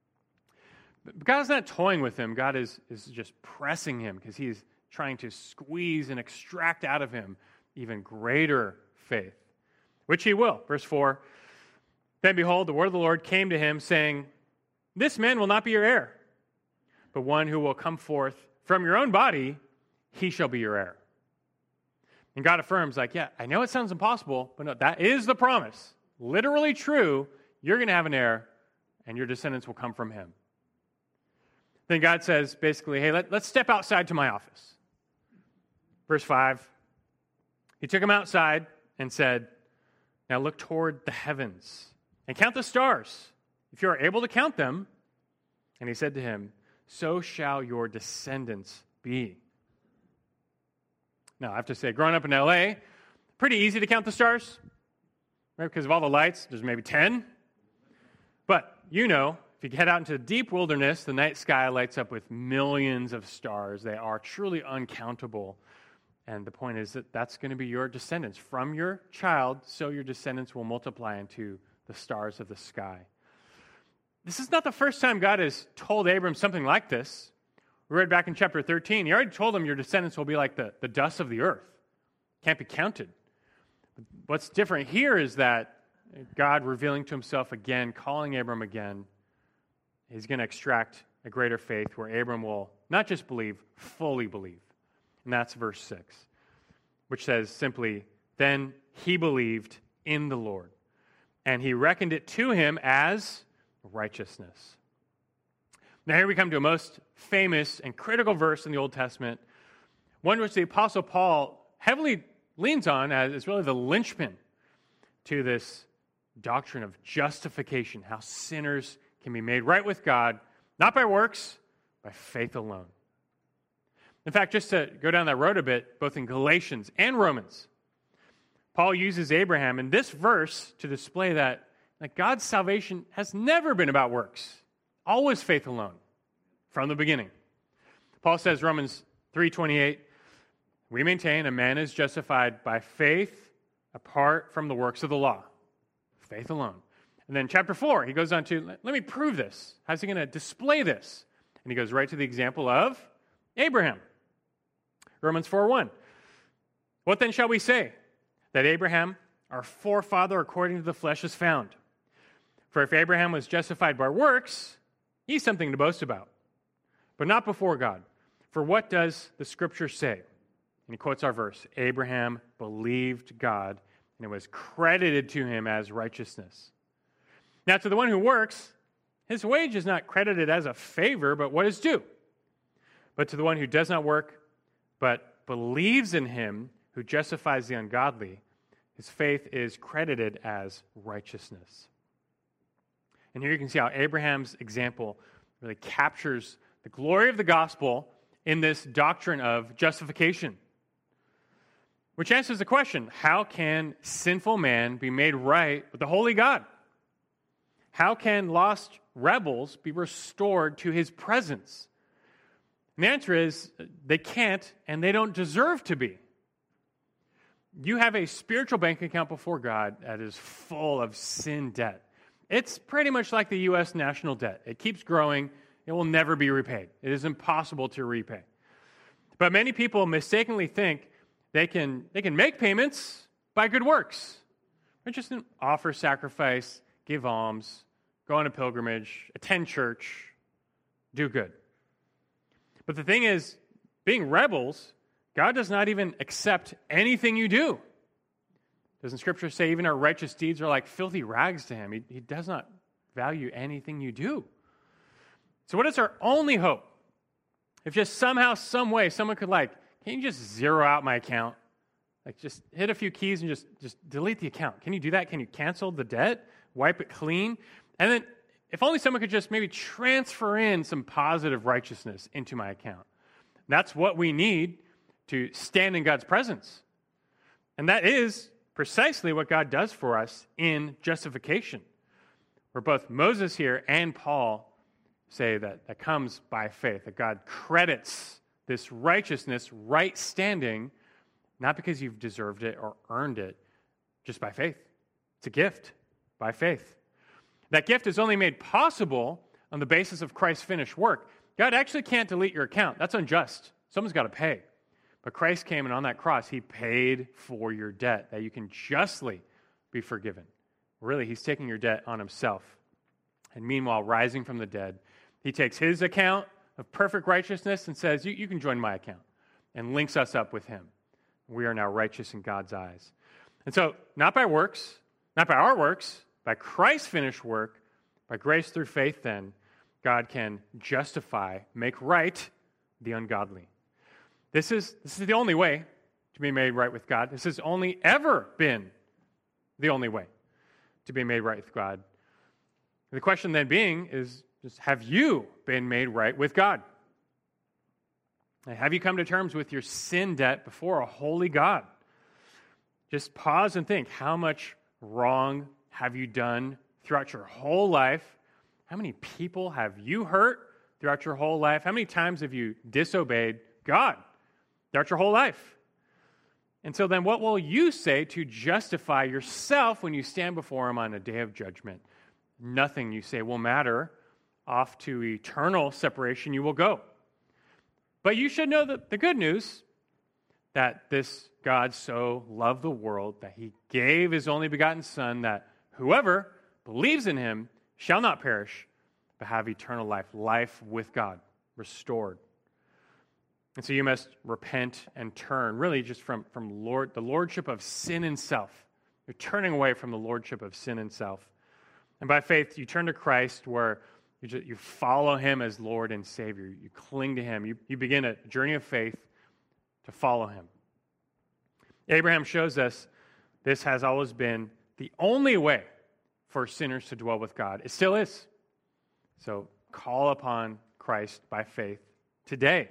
But God's not toying with him. God is just pressing him because he's trying to squeeze and extract out of him even greater faith, which he will. Verse 4, "Then behold, the word of the Lord came to him, saying, 'This man will not be your heir, but one who will come forth from your own body, he shall be your heir.'" And God affirms, I know it sounds impossible, but no, that is the promise. Literally true, you're going to have an heir, and your descendants will come from him. Then God says, basically, hey, let's step outside to my office. Verse 5, he took him outside and said, "Now look toward the heavens and count the stars, if you are able to count them." And he said to him, "So shall your descendants be." Now, I have to say, growing up in LA, pretty easy to count the stars, right? Because of all the lights, there's maybe 10. But if you head out into the deep wilderness, the night sky lights up with millions of stars. They are truly uncountable. And the point is that that's going to be your descendants. From your child, so your descendants will multiply into the stars of the sky. This is not the first time God has told Abram something like this. We read back in chapter 13. He already told him your descendants will be like the dust of the earth. Can't be counted. What's different here is that God revealing to himself again, calling Abram again, he's going to extract a greater faith where Abram will not just believe, fully believe. And that's verse 6, which says simply, "Then he believed in the Lord, and he reckoned it to him as righteousness." Now here we come to a most famous and critical verse in the Old Testament, one which the Apostle Paul heavily leans on as it's really the linchpin to this doctrine of justification, how sinners can be made right with God, not by works, by faith alone. In fact, just to go down that road a bit, both in Galatians and Romans, Paul uses Abraham in this verse to display that God's salvation has never been about works, always faith alone, from the beginning. Paul says, Romans 3:28, "We maintain a man is justified by faith apart from the works of the law." Faith alone. And then chapter 4, he goes on to, let me prove this. How's he going to display this? And And he goes right to the example of Abraham. Romans 4:1. What then shall we say? That Abraham, our forefather according to the flesh, is found. For if Abraham was justified by works, he's something to boast about, but not before God. For what does the Scripture say? And he quotes our verse, Abraham believed God, and it was credited to him as righteousness. Now, to the one who works, his wage is not credited as a favor, but what is due. But to the one who does not work, but believes in him who justifies the ungodly, his faith is credited as righteousness. And here you can see how Abraham's example really captures the glory of the gospel in this doctrine of justification. Which answers the question, how can sinful man be made right with the holy God? How can lost rebels be restored to his presence? And the answer is, they can't and they don't deserve to be. You have a spiritual bank account before God that is full of sin debt. It's pretty much like the U.S. national debt. It keeps growing. It will never be repaid. It is impossible to repay. But many people mistakenly think they can make payments by good works. They just offer sacrifice, give alms, go on a pilgrimage, attend church, do good. But the thing is, being rebels, God does not even accept anything you do. Doesn't Scripture say even our righteous deeds are like filthy rags to him? He does not value anything you do. So what is our only hope? If just somehow, some way, someone could can you just zero out my account? Just hit a few keys and just delete the account. Can you do that? Can you cancel the debt? Wipe it clean? And then if only someone could just maybe transfer in some positive righteousness into my account. That's what we need to stand in God's presence. And that is precisely what God does for us in justification. Where both Moses here and Paul say that comes by faith, that God credits this righteousness, right standing, not because you've deserved it or earned it, just by faith. It's a gift by faith. That gift is only made possible on the basis of Christ's finished work. God actually can't delete your account. That's unjust. Someone's got to pay. But Christ came, and on that cross, he paid for your debt, that you can justly be forgiven. Really, he's taking your debt on himself. And meanwhile, rising from the dead, he takes his account of perfect righteousness and says, you can join my account, and links us up with him. We are now righteous in God's eyes. And so, not by works, not by our works, by Christ's finished work, by grace through faith then, God can justify, make right the ungodly. This is the only way to be made right with God. This has only ever been the only way to be made right with God. The question then being is, have you been made right with God? Have you come to terms with your sin debt before a holy God? Just pause and think, how much wrong have you done throughout your whole life? How many people have you hurt throughout your whole life? How many times have you disobeyed God throughout your whole life? And so then what will you say to justify yourself when you stand before him on a day of judgment? Nothing, you say, will matter. Off to eternal separation you will go. But you should know the good news, that this God so loved the world that he gave his only begotten Son, that whoever believes in him shall not perish, but have eternal life, life with God, restored. And so you must repent and turn, really just from the lordship of sin and self. You're turning away from the lordship of sin and self. And by faith, you turn to Christ, where you follow him as Lord and Savior. You cling to him. You begin a journey of faith to follow him. Abraham shows us this has always been the only way for sinners to dwell with God. It still is. So call upon Christ by faith today.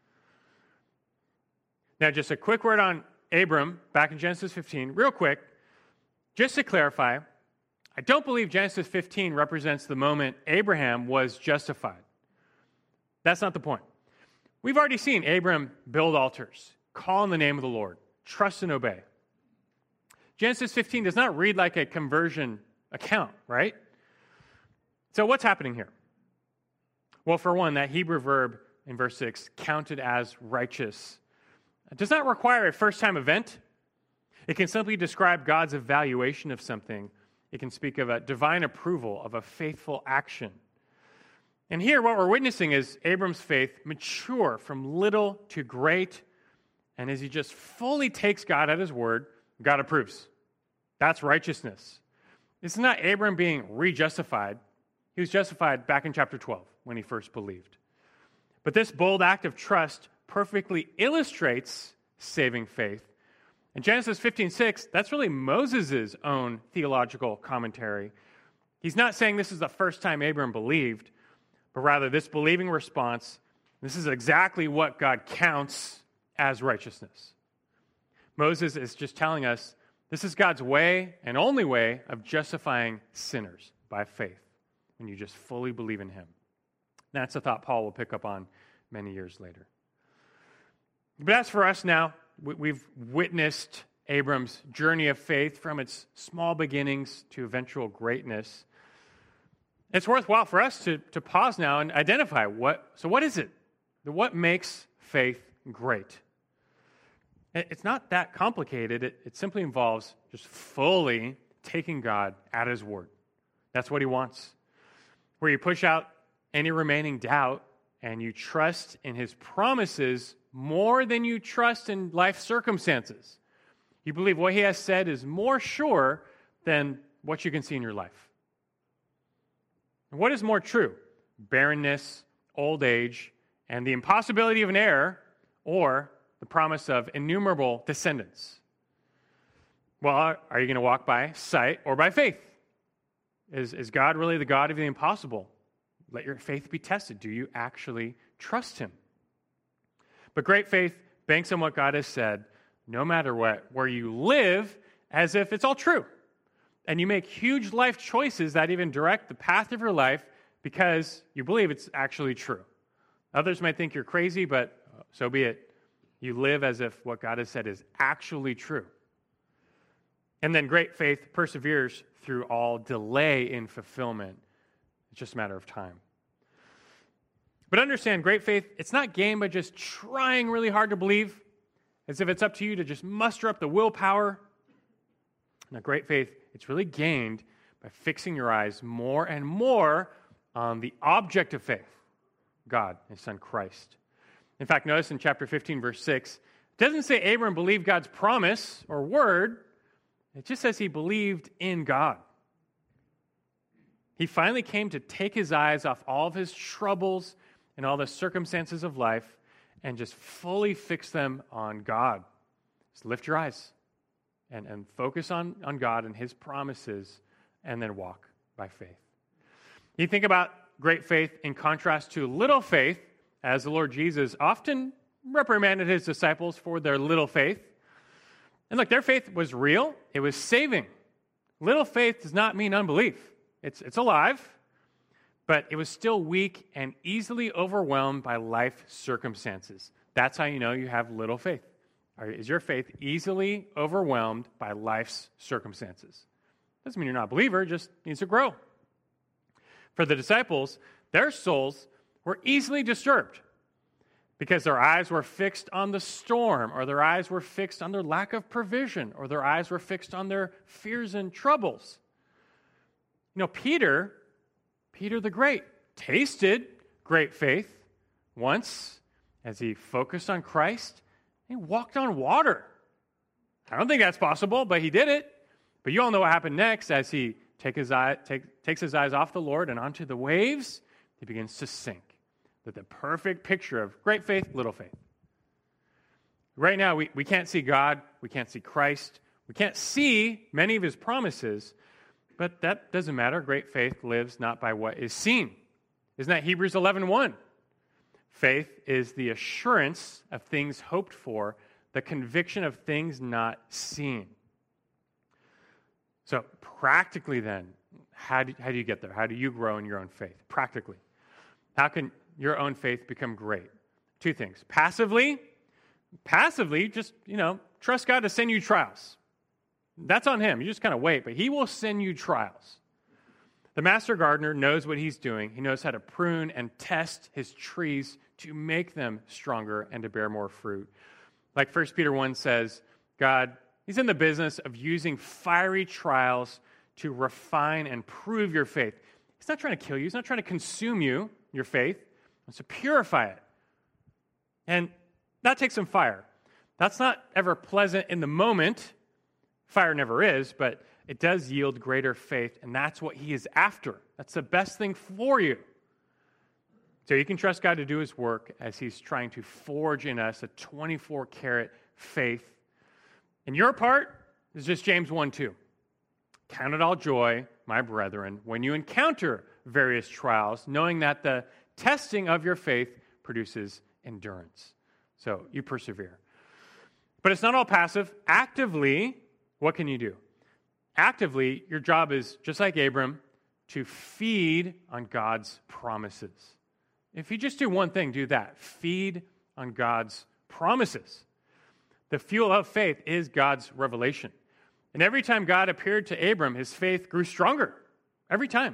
Now, just a quick word on Abram, back in Genesis 15, real quick. Just to clarify, I don't believe Genesis 15 represents the moment Abraham was justified. That's not the point. We've already seen Abram build altars, call on the name of the Lord, trust and obey. Genesis 15 does not read like a conversion account, right? So what's happening here? Well, for one, that Hebrew verb in verse 6, counted as righteous, does not require a first-time event. It can simply describe God's evaluation of something. It can speak of a divine approval of a faithful action. And here, what we're witnessing is Abram's faith mature from little to great. And as he just fully takes God at his word, God approves. That's righteousness. It's not Abram being re-justified. He was justified back in chapter 12 when he first believed. But this bold act of trust perfectly illustrates saving faith. In Genesis 15:6, that's really Moses' own theological commentary. He's not saying this is the first time Abram believed, but rather this believing response, this is exactly what God counts as righteousness. Moses is just telling us this is God's way and only way of justifying sinners by faith, when you just fully believe in him. That's a thought Paul will pick up on many years later. But as for us now, we've witnessed Abram's journey of faith from its small beginnings to eventual greatness. It's worthwhile for us to pause now and identify what is it? What makes faith great? It's not that complicated. It simply involves just fully taking God at his word. That's what he wants. Where you push out any remaining doubt and you trust in his promises more than you trust in life circumstances. You believe what he has said is more sure than what you can see in your life. What is more true? Barrenness, old age, and the impossibility of an heir, or the promise of innumerable descendants? Well, are you going to walk by sight or by faith? Is God really the God of the impossible? Let your faith be tested. Do you actually trust him? But great faith banks on what God has said, no matter what, where you live as if it's all true. And you make huge life choices that even direct the path of your life because you believe it's actually true. Others might think you're crazy, but so be it. You live as if what God has said is actually true. And then great faith perseveres through all delay in fulfillment. It's just a matter of time. But understand, great faith, it's not gained by just trying really hard to believe, as if it's up to you to just muster up the willpower. Now, great faith, it's really gained by fixing your eyes more and more on the object of faith, God, his son Christ. In fact, notice in chapter 15, verse 6, it doesn't say Abram believed God's promise or word. It just says he believed in God. He finally came to take his eyes off all of his troubles and all the circumstances of life and just fully fix them on God. Just lift your eyes and focus on God and his promises and then walk by faith. You think about great faith in contrast to little faith, as the Lord Jesus often reprimanded his disciples for their little faith. And look, their faith was real. It was saving. Little faith does not mean unbelief. It's alive, but it was still weak and easily overwhelmed by life circumstances. That's how you know you have little faith. Is your faith easily overwhelmed by life's circumstances? Doesn't mean you're not a believer, it just needs to grow. For the disciples, their souls were easily disturbed because their eyes were fixed on the storm, or their eyes were fixed on their lack of provision, or their eyes were fixed on their fears and troubles. You know, Peter the Great tasted great faith once as he focused on Christ. He walked on water. I don't think that's possible, but he did it. But you all know what happened next as he takes his eyes off the Lord and onto the waves. He begins to sink. With the perfect picture of great faith, little faith. Right now, we can't see God. We can't see Christ. We can't see many of his promises. But that doesn't matter. Great faith lives not by what is seen. Isn't that Hebrews 11:1? Faith is the assurance of things hoped for, the conviction of things not seen. So practically then, how do you get there? How do you grow in your own faith? Practically. How can your own faith become great? Two things. Passively, just, trust God to send you trials. That's on him. You just kind of wait, but he will send you trials. The master gardener knows what he's doing. He knows how to prune and test his trees to make them stronger and to bear more fruit. Like 1 Peter 1 says, God, he's in the business of using fiery trials to refine and prove your faith. He's not trying to kill you. He's not trying to consume you, your faith. He wants to purify it. And that takes some fire. That's not ever pleasant in the moment. Fire never is, but it does yield greater faith, and that's what he is after. That's the best thing for you. So you can trust God to do his work as he's trying to forge in us a 24-karat faith. And your part is just James 1:2. Count it all joy, my brethren, when you encounter various trials, knowing that the testing of your faith produces endurance. So you persevere. But it's not all passive. Actively, what can you do? Actively, your job is, just like Abram, to feed on God's promises. If you just do one thing, do that. Feed on God's promises. The fuel of faith is God's revelation. And every time God appeared to Abram, his faith grew stronger. Every time.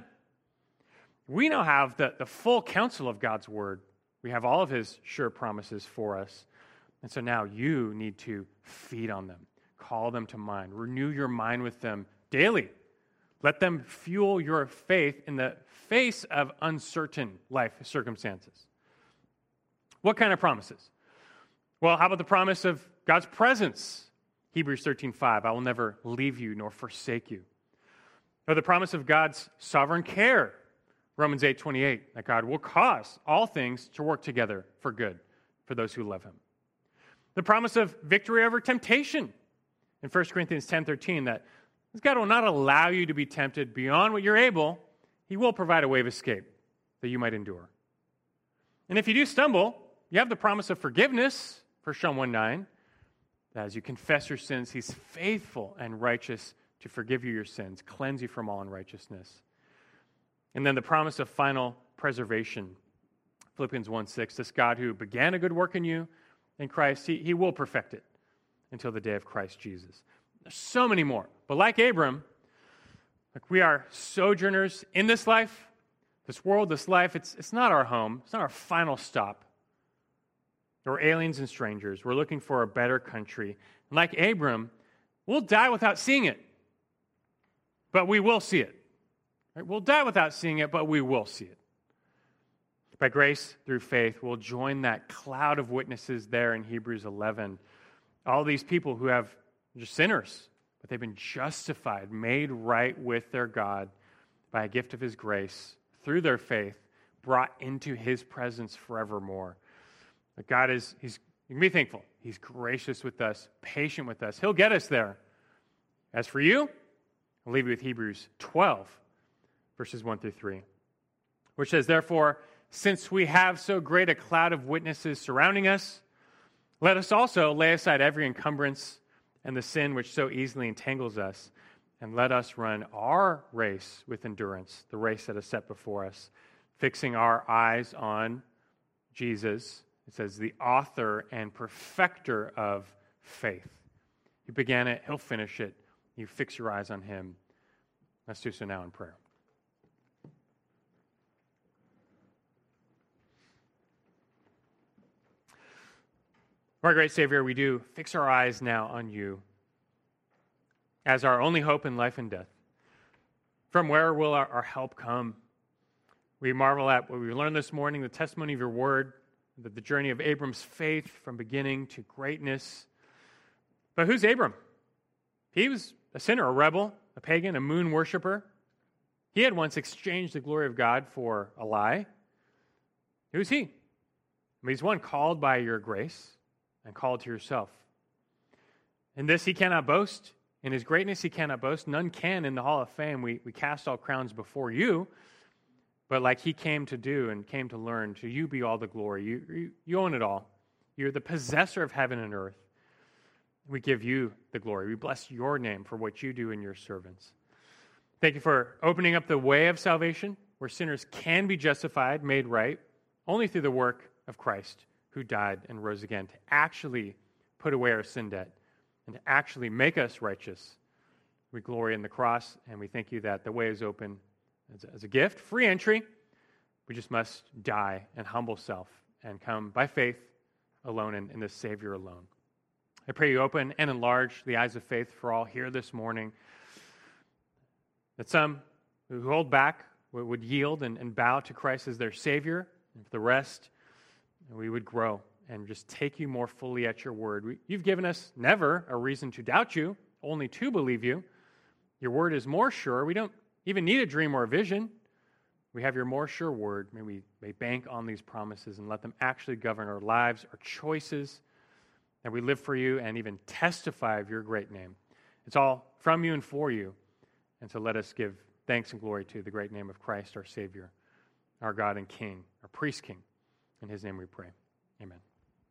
We now have the full counsel of God's word. We have all of his sure promises for us. And so now you need to feed on them. Call them to mind. Renew your mind with them daily. Let them fuel your faith in the face of uncertain life circumstances. What kind of promises? Well, how about the promise of God's presence? Hebrews 13:5, I will never leave you nor forsake you. Or the promise of God's sovereign care. Romans 8:28, that God will cause all things to work together for good for those who love him. The promise of victory over temptation. In 1 Corinthians 10:13, that God will not allow you to be tempted beyond what you're able. He will provide a way of escape that you might endure. And if you do stumble, you have the promise of forgiveness, 1 John 1:9, that as you confess your sins, he's faithful and righteous to forgive you your sins, cleanse you from all unrighteousness. And then the promise of final preservation. Philippians 1:6, this God who began a good work in you in Christ, he will perfect it until the day of Christ Jesus. There's so many more. But like Abram, we are sojourners in this life, this world, this life. It's not our home. It's not our final stop. We're aliens and strangers. We're looking for a better country. And like Abram, we'll die without seeing it. But we will see it. Right? We'll die without seeing it, but we will see it. By grace, through faith, we'll join that cloud of witnesses there in Hebrews 11. All these people who have just sinners, but they've been justified, made right with their God by a gift of his grace, through their faith, brought into his presence forevermore. But God you can be thankful. He's gracious with us, patient with us. He'll get us there. As for you, I'll leave you with Hebrews 12, verses 1-3, which says, therefore, since we have so great a cloud of witnesses surrounding us, let us also lay aside every encumbrance and the sin which so easily entangles us, and let us run our race with endurance, the race that is set before us, fixing our eyes on Jesus. It says, the author and perfecter of faith. He began it, he'll finish it. You fix your eyes on him. Let's do so now in prayer. Our great Savior, we do fix our eyes now on you as our only hope in life and death. From where will our help come? We marvel at what we learned this morning, the testimony of your word, the journey of Abram's faith from beginning to greatness. But who's Abram? He was a sinner, a rebel, a pagan, a moon worshiper. He had once exchanged the glory of God for a lie. Who's he? He's one called by your grace and called to yourself. In this he cannot boast. In his greatness he cannot boast. None can in the hall of fame. We cast all crowns before you. But like he came to do and came to learn, to you be all the glory. You own it all. You're the possessor of heaven and earth. We give you the glory. We bless your name for what you do in your servants. Thank you for opening up the way of salvation, where sinners can be justified, made right, only through the work of Christ, who died and rose again to actually put away our sin debt and to actually make us righteous. We glory in the cross, and we thank you that the way is open as a gift, free entry. We just must die and humble self and come by faith alone in the Savior alone. I pray you open and enlarge the eyes of faith for all here this morning, that some who hold back would yield and bow to Christ as their Savior, and for the rest, we would grow and just take you more fully at your word. You've given us never a reason to doubt you, only to believe you. Your word is more sure. We don't even need a dream or a vision. We have your more sure word. May we bank on these promises and let them actually govern our lives, our choices, that we live for you and even testify of your great name. It's all from you and for you. And so let us give thanks and glory to the great name of Christ, our Savior, our God and King, our priest King. In his name we pray. Amen.